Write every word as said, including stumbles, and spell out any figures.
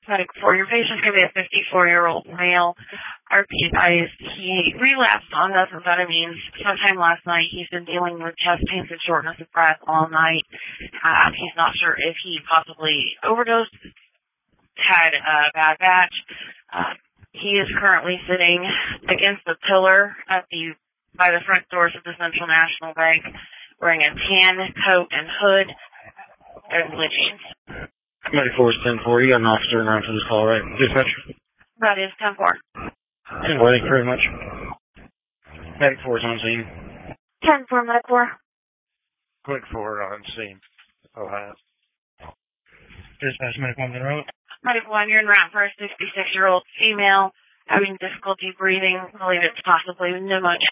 Medic for your patient's going to be a fifty-four-year-old male. R P advised he relapsed on methamphetamine sometime last night. He's been dealing with chest pains and shortness of breath all night. Um, he's not sure if he possibly overdosed, had a bad batch. Uh, he is currently sitting against the pillar at the by the front doors of the Central National Bank, wearing a tan coat and hood and blue jeans. Medic four is ten four. You got an officer around for this call, right? Dispatch? That is ten four. ten four, thank you very much. Medic four is on scene. ten four, Medic four. Quick four on scene. Ohio. Dispatch, Medic one, road. Medic one, you're en route for a sixty-six-year-old female having difficulty breathing. I believe it's possibly pneumonia.